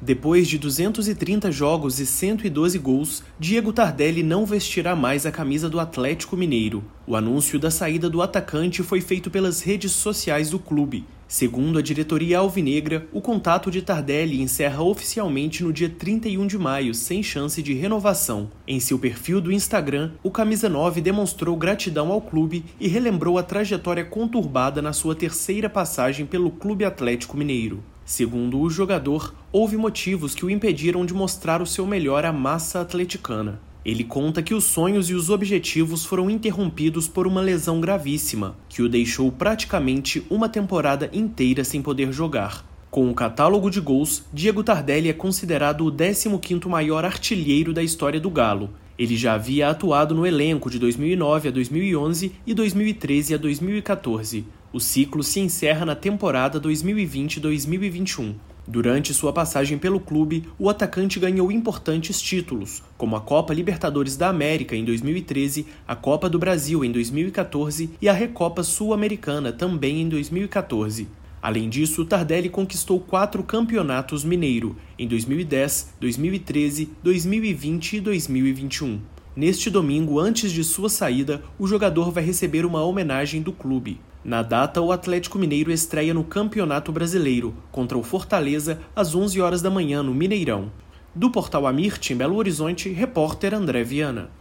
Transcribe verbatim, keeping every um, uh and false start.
Depois de duzentos e trinta jogos e cento e doze gols, Diego Tardelli não vestirá mais a camisa do Atlético Mineiro. O anúncio da saída do atacante foi feito pelas redes sociais do clube. Segundo a diretoria alvinegra, o contato de Tardelli encerra oficialmente no dia trinta e um de maio, sem chance de renovação. Em seu perfil do Instagram, o camisa nove demonstrou gratidão ao clube e relembrou a trajetória conturbada na sua terceira passagem pelo Clube Atlético Mineiro. Segundo o jogador, houve motivos que o impediram de mostrar o seu melhor à massa atleticana. Ele conta que os sonhos e os objetivos foram interrompidos por uma lesão gravíssima, que o deixou praticamente uma temporada inteira sem poder jogar. Com o catálogo de gols, Diego Tardelli é considerado o décimo quinto maior artilheiro da história do Galo. Ele já havia atuado no elenco de dois mil e nove a dois mil e onze e dois mil e treze a dois mil e quatorze. O ciclo se encerra na temporada dois mil e vinte a dois mil e vinte e um. Durante sua passagem pelo clube, o atacante ganhou importantes títulos, como a Copa Libertadores da América em dois mil e treze, a Copa do Brasil em dois mil e quatorze e a Recopa Sul-Americana também em dois mil e quatorze. Além disso, Tardelli conquistou quatro campeonatos mineiro, em dois mil e dez, dois mil e treze, dois mil e vinte e dois mil e vinte e um. Neste domingo, antes de sua saída, o jogador vai receber uma homenagem do clube. Na data, o Atlético Mineiro estreia no Campeonato Brasileiro, contra o Fortaleza, às onze horas da manhã no Mineirão. Do Portal Amirte, em Belo Horizonte, repórter André Viana.